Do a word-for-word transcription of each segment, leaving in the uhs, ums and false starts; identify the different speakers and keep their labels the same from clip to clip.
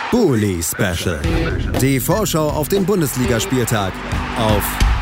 Speaker 1: Bully Special. Die Vorschau auf den Bundesligaspieltag auf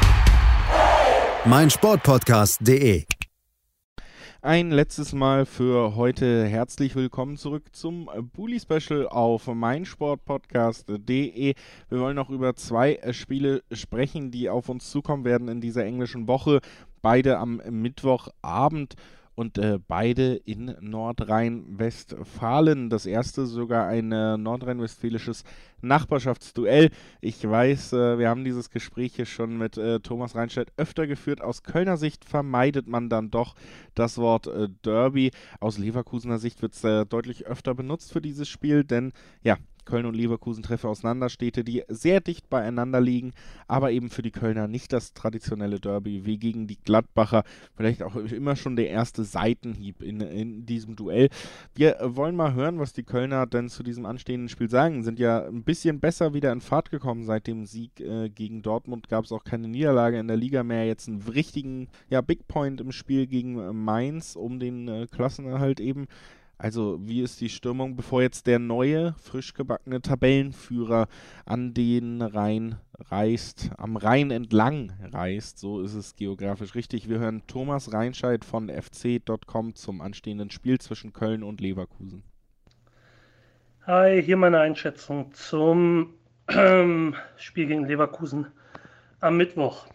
Speaker 1: meinsportpodcast punkt de.
Speaker 2: Ein letztes Mal für heute herzlich willkommen zurück zum Bully Special auf meinsportpodcast punkt de. Wir wollen noch über zwei Spiele sprechen, die auf uns zukommen werden in dieser englischen Woche. Beide am Mittwochabend und äh, beide in Nordrhein-Westfalen. Das erste sogar ein äh, nordrhein-westfälisches Nachbarschaftsduell. Ich weiß, äh, wir haben dieses Gespräch hier schon mit äh, Thomas Reinscheid öfter geführt. Aus Kölner Sicht vermeidet man dann doch das Wort äh, Derby. Aus Leverkusener Sicht wird es äh, deutlich öfter benutzt für dieses Spiel, denn ja, Köln und Leverkusen treffen aufeinander, Städte, die sehr dicht beieinander liegen, aber eben für die Kölner nicht das traditionelle Derby wie gegen die Gladbacher. Vielleicht auch immer schon der erste Seitenhieb in, in diesem Duell. Wir wollen mal hören, was die Kölner denn zu diesem anstehenden Spiel sagen. Sind ja ein bisschen besser wieder in Fahrt gekommen. Seit dem Sieg äh, gegen Dortmund gab es auch keine Niederlage in der Liga mehr. Jetzt einen richtigen ja, Big Point im Spiel gegen äh, Mainz um den äh, Klassenerhalt eben. Also wie ist die Stimmung, bevor jetzt der neue, frisch gebackene Tabellenführer an den Rhein reist, am Rhein entlang reist, so ist es geografisch richtig. Wir hören Thomas Reinscheid von f c punkt com zum anstehenden Spiel zwischen Köln und Leverkusen.
Speaker 3: Hi, hier meine Einschätzung zum ähm, Spiel gegen Leverkusen am Mittwoch.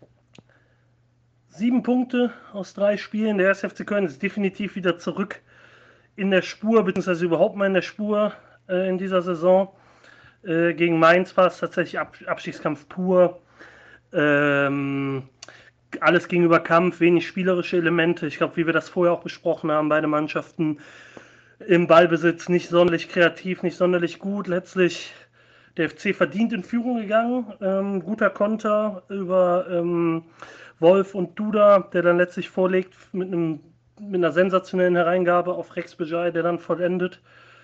Speaker 3: Sieben Punkte aus drei Spielen, der erste F C Köln ist definitiv wieder zurück in der Spur, beziehungsweise überhaupt mal in der Spur äh, in dieser Saison. Äh, gegen Mainz war es tatsächlich Ab- Abstiegskampf pur. Ähm, alles gegenüber Kampf, wenig spielerische Elemente. Ich glaube, wie wir das vorher auch besprochen haben, beide Mannschaften im Ballbesitz nicht sonderlich kreativ, nicht sonderlich gut. Letztlich der F C verdient in Führung gegangen. Ähm, guter Konter über ähm, Wolf und Duda, der dann letztlich vorlegt mit einem mit einer sensationellen Hereingabe auf Rex Bejai, der dann vollendet.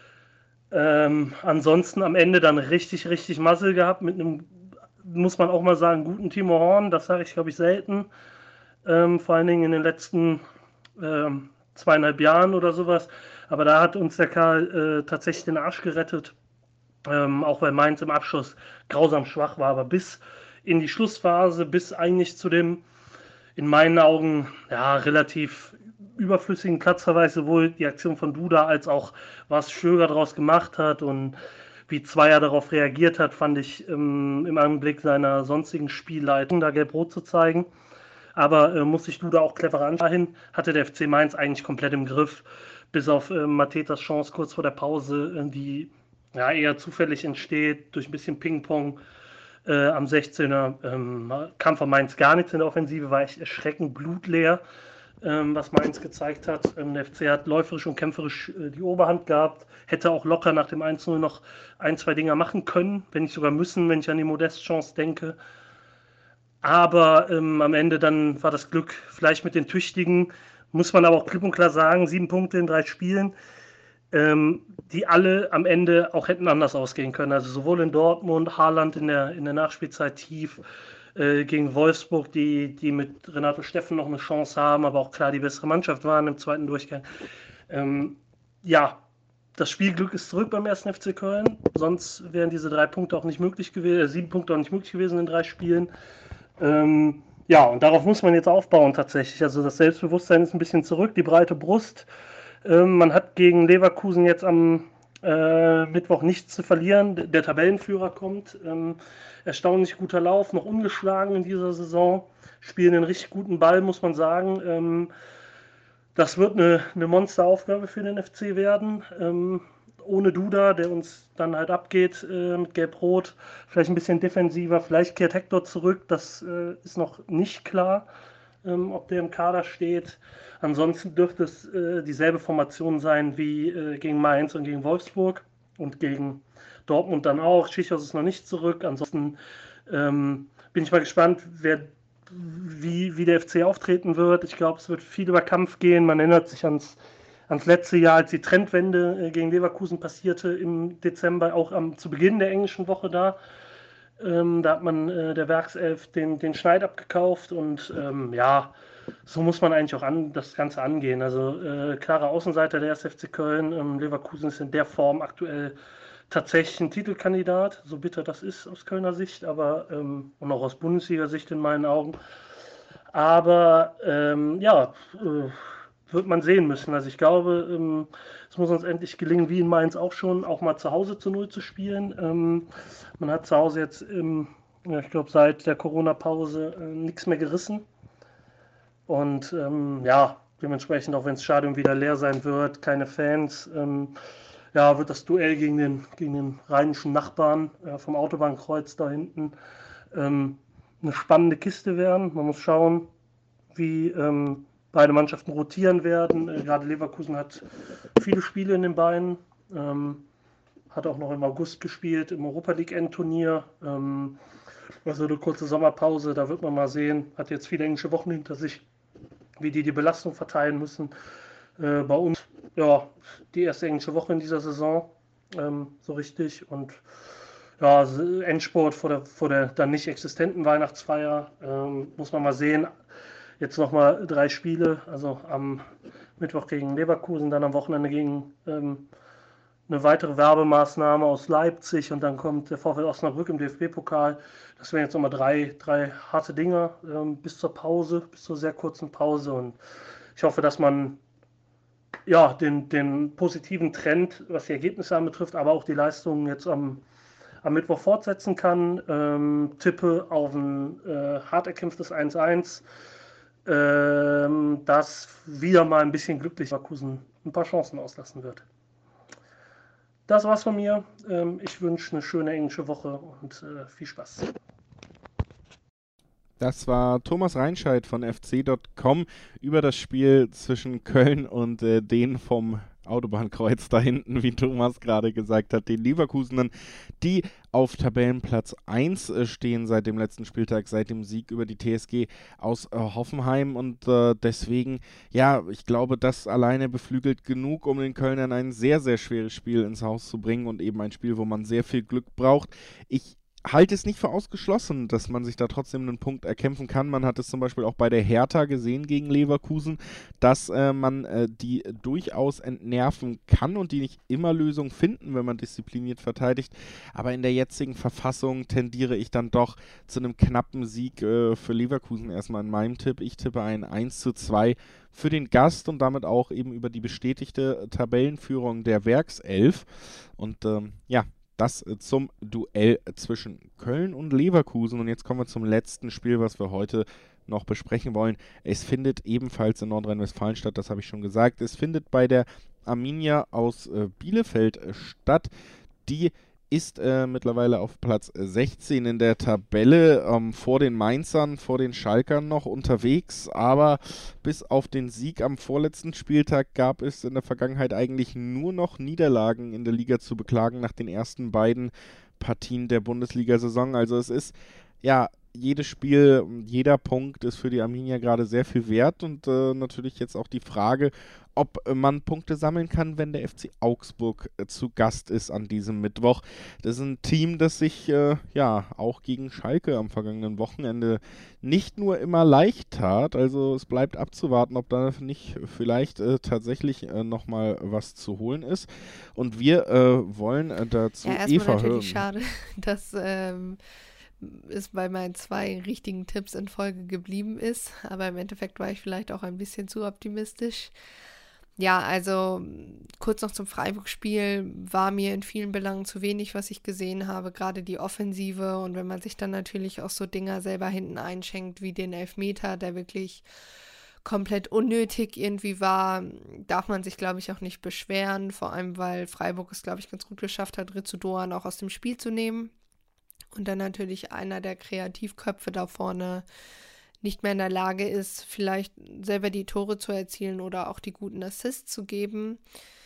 Speaker 3: Ähm, ansonsten am Ende dann richtig, richtig Muzzle gehabt mit einem, muss man auch mal sagen, guten Timo Horn. Das sage ich, glaube ich, selten. Ähm, vor allen Dingen in den letzten ähm, zweieinhalb Jahren oder sowas. Aber da hat uns der Kerl äh, tatsächlich den Arsch gerettet. Ähm, auch weil Mainz im Abschluss grausam schwach war. Aber bis in die Schlussphase, bis eigentlich zu dem in meinen Augen ja relativ überflüssigen Platzverweis, sowohl die Aktion von Duda als auch was Stöger daraus gemacht hat und wie Zweier darauf reagiert hat, fand ich ähm, im Anblick seiner sonstigen Spielleitung da gelb-rot zu zeigen. Aber äh, muss sich Duda auch clever anschauen, hatte der F C Mainz eigentlich komplett im Griff, bis auf äh, Matetas Chance kurz vor der Pause, äh, die ja eher zufällig entsteht, durch ein bisschen Ping-Pong. Äh, am sechzehner ähm, kam von Mainz gar nichts in der Offensive, war echt erschreckend blutleer, ähm, was Mainz gezeigt hat. Ähm, der F C hat läuferisch und kämpferisch äh, die Oberhand gehabt, hätte auch locker nach dem eins null noch ein, zwei Dinger machen können, wenn nicht sogar müssen, wenn ich an die Modest-Chance denke. Aber ähm, am Ende dann war das Glück vielleicht mit den Tüchtigen, muss man aber auch klipp und klar sagen, sieben Punkte in drei Spielen, ähm, die alle am Ende auch hätten anders ausgehen können. Also sowohl in Dortmund, Haaland in der, in der Nachspielzeit tief, äh, gegen Wolfsburg, die, die mit Renato Steffen noch eine Chance haben, aber auch klar die bessere Mannschaft waren im zweiten Durchgang. Ähm, ja, das Spielglück ist zurück beim ersten F C Köln, sonst wären diese drei Punkte auch nicht möglich gewesen, äh, sieben Punkte auch nicht möglich gewesen in drei Spielen. Ähm, ja, und darauf muss man jetzt aufbauen tatsächlich. Also das Selbstbewusstsein ist ein bisschen zurück, die breite Brust. Ähm, man hat gegen Leverkusen jetzt am äh, Mittwoch nichts zu verlieren. Der Tabellenführer kommt. Ähm, erstaunlich guter Lauf, noch ungeschlagen in dieser Saison. Spielen einen richtig guten Ball, muss man sagen. Ähm, das wird eine, eine Monsteraufgabe für den F C werden. Ähm, ohne Duda, der uns dann halt abgeht äh, mit Gelb-Rot. Vielleicht ein bisschen defensiver, vielleicht kehrt Hector zurück. Das äh, ist noch nicht klar, ähm, ob der im Kader steht. Ansonsten dürfte es äh, dieselbe Formation sein wie äh, gegen Mainz und gegen Wolfsburg und gegen Dortmund dann auch. Schichos ist noch nicht zurück. Ansonsten ähm, bin ich mal gespannt, wer, wie, wie der F C auftreten wird. Ich glaube, es wird viel über Kampf gehen. Man erinnert sich ans, ans letzte Jahr, als die Trendwende äh, gegen Leverkusen passierte im Dezember, auch am, zu Beginn der englischen Woche da. Ähm, da hat man äh, der Werkself den, den Schneid abgekauft und ähm, ja, so muss man eigentlich auch an, das Ganze angehen. Also äh, klarer Außenseiter der erste F C Köln. Ähm, Leverkusen ist in der Form aktuell tatsächlich ein Titelkandidat, so bitter das ist aus Kölner Sicht, aber ähm, und auch aus Bundesliga-Sicht in meinen Augen. Aber ähm, ja, äh, wird man sehen müssen. Also ich glaube, ähm, es muss uns endlich gelingen, wie in Mainz auch schon, auch mal zu Hause zu Null zu spielen. Ähm, man hat zu Hause jetzt, im, ja, ich glaube, seit der Corona-Pause äh, nichts mehr gerissen. Und ähm, ja, dementsprechend, auch wenn das Stadion wieder leer sein wird, keine Fans, ähm, ja, wird das Duell gegen den, gegen den rheinischen Nachbarn äh, vom Autobahnkreuz da hinten ähm, eine spannende Kiste werden. Man muss schauen, wie ähm, beide Mannschaften rotieren werden. Äh, gerade Leverkusen hat viele Spiele in den Beinen, ähm, hat auch noch im August gespielt im Europa League Endturnier. Ähm, also eine kurze Sommerpause, da wird man mal sehen. Hat jetzt viele englische Wochen hinter sich, wie die die Belastung verteilen müssen. Äh, bei uns, ja, die erste englische Woche in dieser Saison, ähm, so richtig. Und ja, Endspurt vor der, vor der dann nicht existenten Weihnachtsfeier, ähm, muss man mal sehen. Jetzt nochmal drei Spiele, also am Mittwoch gegen Leverkusen, dann am Wochenende gegen ähm, eine weitere Werbemaßnahme aus Leipzig und dann kommt der VfL Osnabrück im D F B-Pokal. Das wären jetzt nochmal drei, drei harte Dinger ähm, bis zur Pause, bis zur sehr kurzen Pause. Und ich hoffe, dass man ja, den, den positiven Trend, was die Ergebnisse anbetrifft, aber auch die Leistungen jetzt am, am Mittwoch fortsetzen kann. Ähm, tippe auf ein äh, hart erkämpftes eins eins, ähm, das wieder mal ein bisschen glücklich Leverkusen ein paar Chancen auslassen wird. Das war's von mir. Ähm, ich wünsche eine schöne englische Woche und äh, viel Spaß.
Speaker 2: Das war Thomas Reinscheid von F C Punkt com über das Spiel zwischen Köln und äh, den vom Autobahnkreuz da hinten, wie Thomas gerade gesagt hat, den Leverkusenern, die auf Tabellenplatz eins äh, stehen seit dem letzten Spieltag, seit dem Sieg über die T S G aus äh, Hoffenheim und äh, deswegen, ja, ich glaube, das alleine beflügelt genug, um den Kölnern ein sehr, sehr schweres Spiel ins Haus zu bringen und eben ein Spiel, wo man sehr viel Glück braucht. Ich halte es nicht für ausgeschlossen, dass man sich da trotzdem einen Punkt erkämpfen kann. Man hat es zum Beispiel auch bei der Hertha gesehen gegen Leverkusen, dass äh, man äh, die durchaus entnerven kann und die nicht immer Lösungen finden, wenn man diszipliniert verteidigt. Aber in der jetzigen Verfassung tendiere ich dann doch zu einem knappen Sieg äh, für Leverkusen erstmal in meinem Tipp. Ich tippe ein eins zu zwei für den Gast und damit auch eben über die bestätigte Tabellenführung der Werkself. Und ähm, ja, das zum Duell zwischen Köln und Leverkusen. Und jetzt kommen wir zum letzten Spiel, was wir heute noch besprechen wollen. Es findet ebenfalls in Nordrhein-Westfalen statt, das habe ich schon gesagt. Es findet bei der Arminia aus äh, Bielefeld äh, statt. Die ist äh, mittlerweile auf Platz sechzehn in der Tabelle, ähm, vor den Mainzern, vor den Schalkern noch unterwegs, aber bis auf den Sieg am vorletzten Spieltag gab es in der Vergangenheit eigentlich nur noch Niederlagen in der Liga zu beklagen nach den ersten beiden Partien der Bundesliga-Saison. Also es ist, ja, jedes Spiel, jeder Punkt ist für die Arminia gerade sehr viel wert und äh, natürlich jetzt auch die Frage, ob man Punkte sammeln kann, wenn der F C Augsburg äh, zu Gast ist an diesem Mittwoch. Das ist ein Team, das sich äh, ja auch gegen Schalke am vergangenen Wochenende nicht nur immer leicht tat. Also es bleibt abzuwarten, ob da nicht vielleicht äh, tatsächlich äh, nochmal was zu holen ist. Und wir äh, wollen äh, dazu
Speaker 4: ja,
Speaker 2: Eva hören.
Speaker 4: Natürlich schade, dass ähm, es bei meinen zwei richtigen Tipps in Folge geblieben ist. Aber im Endeffekt war ich vielleicht auch ein bisschen zu optimistisch. Ja, also kurz noch zum Freiburg-Spiel, war mir in vielen Belangen zu wenig, was ich gesehen habe, gerade die Offensive. Und wenn man sich dann natürlich auch so Dinger selber hinten einschenkt, wie den Elfmeter, der wirklich komplett unnötig irgendwie war, darf man sich, glaube ich, auch nicht beschweren. Vor allem, weil Freiburg es, glaube ich, ganz gut geschafft hat, Ritsu Doan auch aus dem Spiel zu nehmen. Und dann natürlich einer der Kreativköpfe da vorne nicht mehr in der Lage ist, vielleicht selber die Tore zu erzielen oder auch die guten Assists zu geben.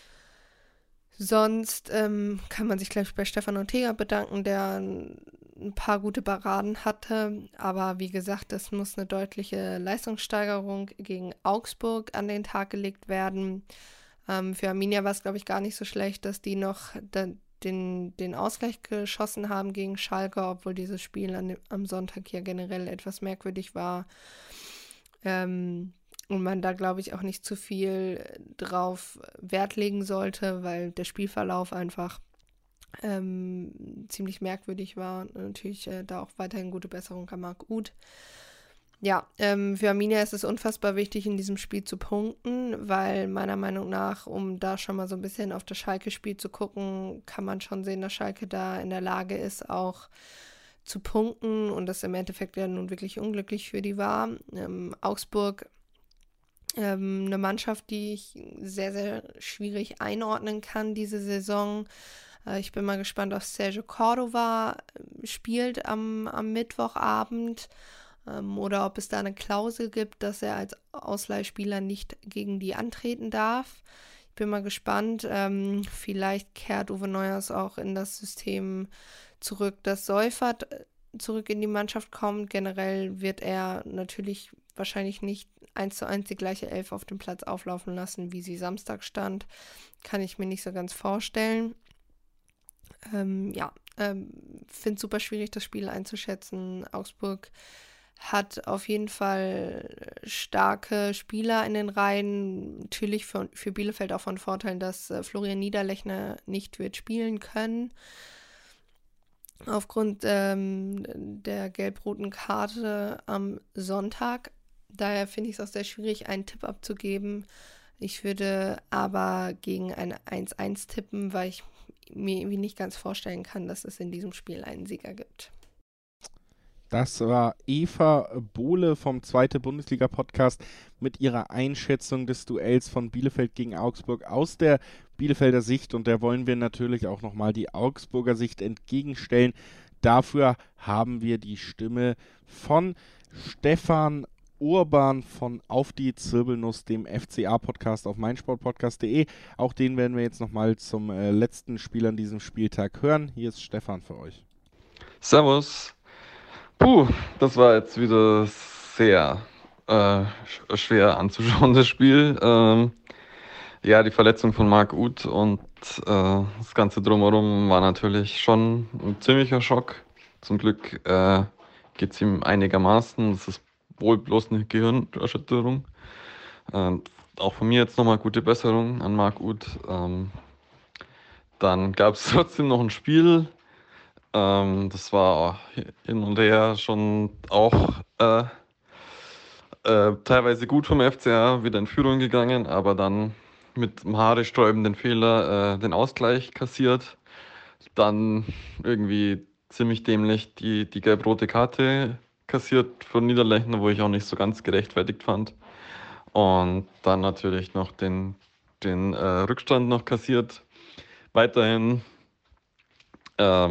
Speaker 4: Sonst ähm, kann man sich, glaube ich, bei Stefan Ortega bedanken, der ein paar gute Paraden hatte. Aber wie gesagt, es muss eine deutliche Leistungssteigerung gegen Augsburg an den Tag gelegt werden. Ähm, für Arminia war es, glaube ich, gar nicht so schlecht, dass die noch da, Den, den Ausgleich geschossen haben gegen Schalke, obwohl dieses Spiel an, am Sonntag ja generell etwas merkwürdig war. Ähm, und man da, glaube ich, auch nicht zu viel drauf Wert legen sollte, weil der Spielverlauf einfach ähm, ziemlich merkwürdig war. Und natürlich äh, da auch weiterhin gute Besserung an Marc Uth. Ja, ähm, für Arminia ist es unfassbar wichtig, in diesem Spiel zu punkten, weil meiner Meinung nach, um da schon mal so ein bisschen auf das Schalke-Spiel zu gucken, kann man schon sehen, dass Schalke da in der Lage ist, auch zu punkten und das im Endeffekt ja nun wirklich unglücklich für die war. Ähm, Augsburg, ähm, eine Mannschaft, die ich sehr, sehr schwierig einordnen kann diese Saison. Äh, ich bin mal gespannt, ob Sergio Cordova spielt am, am Mittwochabend. Oder ob es da eine Klausel gibt, dass er als Ausleihspieler nicht gegen die antreten darf. Ich bin mal gespannt. Ähm, vielleicht kehrt Uwe Neuhaus auch in das System zurück, dass Seufert zurück in die Mannschaft kommt. Generell wird er natürlich wahrscheinlich nicht eins zu eins die gleiche Elf auf dem Platz auflaufen lassen, wie sie Samstag stand. Kann ich mir nicht so ganz vorstellen. Ähm, ja, ähm, finde es super schwierig, das Spiel einzuschätzen. Augsburg hat auf jeden Fall starke Spieler in den Reihen. Natürlich für, für Bielefeld auch von Vorteil, dass äh, Florian Niederlechner nicht wird spielen können. Aufgrund ähm, der gelb-roten Karte am Sonntag. Daher finde ich es auch sehr schwierig, einen Tipp abzugeben. Ich würde aber gegen ein eins eins tippen, weil ich mir irgendwie nicht ganz vorstellen kann, dass es in diesem Spiel einen Sieger gibt.
Speaker 2: Das war Eva Bohle vom Zweite Bundesliga-Podcast mit ihrer Einschätzung des Duells von Bielefeld gegen Augsburg aus der Bielefelder Sicht. Und der wollen wir natürlich auch nochmal die Augsburger Sicht entgegenstellen. Dafür haben wir die Stimme von Stefan Urban von Auf die Zirbelnuss, dem F C A-Podcast auf meinsportpodcast punkt de. Auch den werden wir jetzt nochmal zum äh, letzten Spiel an diesem Spieltag hören. Hier ist Stefan für euch.
Speaker 5: Servus. Puh, das war jetzt wieder sehr äh, schwer anzuschauen, das Spiel. Ähm, ja, die Verletzung von Marc Uth und äh, das Ganze drumherum war natürlich schon ein ziemlicher Schock. Zum Glück äh, geht es ihm einigermaßen. Das ist wohl bloß eine Gehirnerschütterung. Äh, auch von mir jetzt nochmal gute Besserung an Marc Uth. Ähm, dann gab es trotzdem noch ein Spiel. Ähm, das war hin und her schon auch äh, äh, teilweise gut vom F C A, wieder in Führung gegangen, aber dann mit einem haarsträubenden Fehler äh, den Ausgleich kassiert. Dann irgendwie ziemlich dämlich die, die gelb-rote Karte kassiert von Niederlechner, wo ich auch nicht so ganz gerechtfertigt fand. Und dann natürlich noch den, den äh, Rückstand noch kassiert. Weiterhin äh,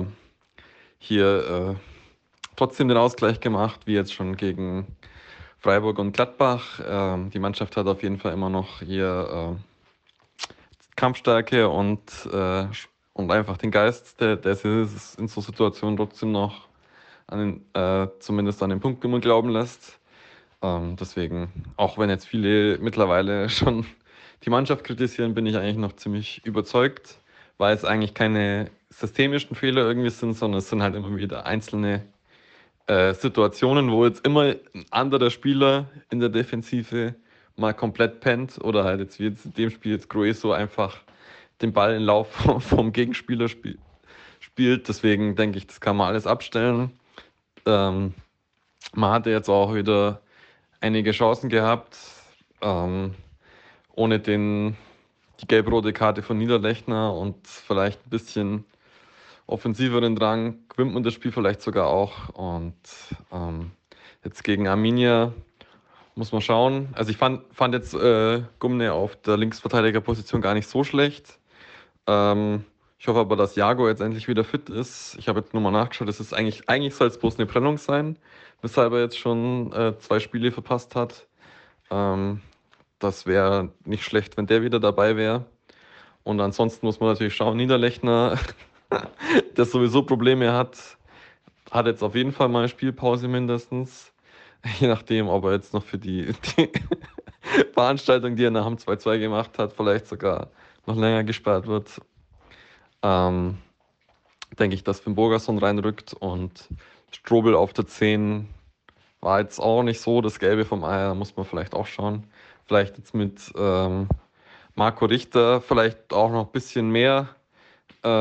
Speaker 5: hier äh, trotzdem den Ausgleich gemacht, wie jetzt schon gegen Freiburg und Gladbach. Äh, die Mannschaft hat auf jeden Fall immer noch hier äh, Kampfstärke und, äh, und einfach den Geist, der, der es in so Situationen trotzdem noch an den, äh, zumindest an den Punkt immer glauben lässt. Ähm, deswegen, auch wenn jetzt viele mittlerweile schon die Mannschaft kritisieren, bin ich eigentlich noch ziemlich überzeugt, weil es eigentlich keine systemischen Fehler irgendwie sind, sondern es sind halt immer wieder einzelne äh, Situationen, wo jetzt immer ein anderer Spieler in der Defensive mal komplett pennt oder halt jetzt wie jetzt in dem Spiel jetzt Grueso einfach den Ball in Lauf vom, vom Gegenspieler spiel, spielt. Deswegen denke ich, das kann man alles abstellen. Ähm, man hatte jetzt auch wieder einige Chancen gehabt, ähm, ohne den, die gelb-rote Karte von Niederlechner und vielleicht ein bisschen offensiveren Drang gewinnt man das Spiel vielleicht sogar auch. Und ähm, jetzt gegen Arminia muss man schauen. Also ich fand, fand jetzt äh, Gumne auf der Linksverteidigerposition gar nicht so schlecht. Ähm, ich hoffe aber, dass Jago jetzt endlich wieder fit ist. Ich habe jetzt nur mal nachgeschaut, es ist eigentlich, eigentlich soll es bloß eine Prellung sein, weshalb er jetzt schon äh, zwei Spiele verpasst hat. Ähm, das wäre nicht schlecht, wenn der wieder dabei wäre. Und ansonsten muss man natürlich schauen, Niederlechner, der sowieso Probleme hat, hat jetzt auf jeden Fall mal eine Spielpause mindestens. Je nachdem, ob er jetzt noch für die, die Veranstaltung, die er nach dem zwei zwei gemacht hat, vielleicht sogar noch länger gesperrt wird. Ähm, denke ich, dass Finn Bogason reinrückt und Strobel auf der zehn war jetzt auch nicht so das Gelbe vom Ei, da muss man vielleicht auch schauen. Vielleicht jetzt mit ähm, Marco Richter vielleicht auch noch ein bisschen mehr äh,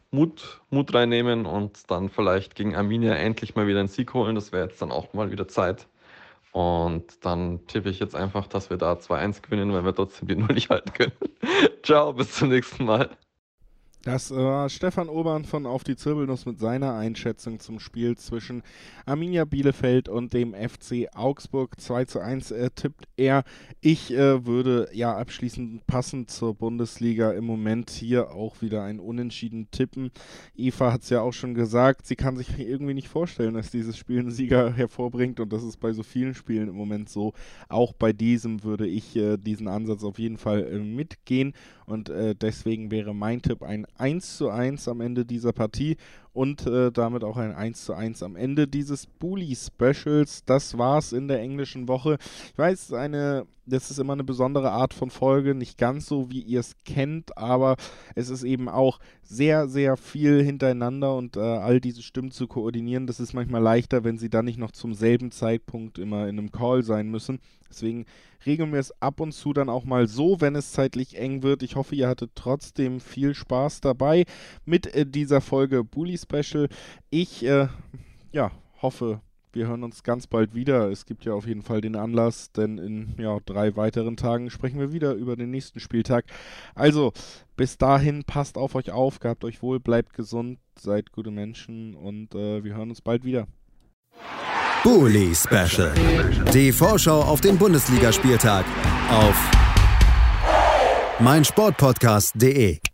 Speaker 5: Mut, Mut reinnehmen und dann vielleicht gegen Arminia endlich mal wieder einen Sieg holen. Das wäre jetzt dann auch mal wieder Zeit. Und dann tippe ich jetzt einfach, dass wir da zwei eins gewinnen, weil wir trotzdem die Null nicht halten können. Ciao, bis zum nächsten Mal.
Speaker 2: Das war Stefan Obern von Auf die Zirbelnuss mit seiner Einschätzung zum Spiel zwischen Arminia Bielefeld und dem F C Augsburg. zwei zu eins äh, tippt er. Ich äh, würde ja abschließend passend zur Bundesliga im Moment hier auch wieder ein Unentschieden tippen. Eva hat es ja auch schon gesagt, sie kann sich irgendwie nicht vorstellen, dass dieses Spiel einen Sieger hervorbringt, und das ist bei so vielen Spielen im Moment so. Auch bei diesem würde ich äh, diesen Ansatz auf jeden Fall äh, mitgehen, und äh, deswegen wäre mein Tipp ein eins zu eins am Ende dieser Partie und äh, damit auch ein eins zu eins am Ende dieses Bully-Specials. Das war's in der englischen Woche. Ich weiß, eine, das ist immer eine besondere Art von Folge, nicht ganz so, wie ihr es kennt, aber es ist eben auch sehr, sehr viel hintereinander, und äh, all diese Stimmen zu koordinieren, das ist manchmal leichter, wenn sie dann nicht noch zum selben Zeitpunkt immer in einem Call sein müssen. Deswegen regeln wir es ab und zu dann auch mal so, wenn es zeitlich eng wird. Ich hoffe, ihr hattet trotzdem viel Spaß dabei mit äh, dieser Folge Bully Special. Ich äh, ja, hoffe, wir hören uns ganz bald wieder. Es gibt ja auf jeden Fall den Anlass, denn in ja, drei weiteren Tagen sprechen wir wieder über den nächsten Spieltag. Also, bis dahin, passt auf euch auf, gehabt euch wohl, bleibt gesund, seid gute Menschen, und äh, wir hören uns bald wieder.
Speaker 1: Bully Special. Die Vorschau auf den Bundesligaspieltag auf meinsportpodcast punkt de.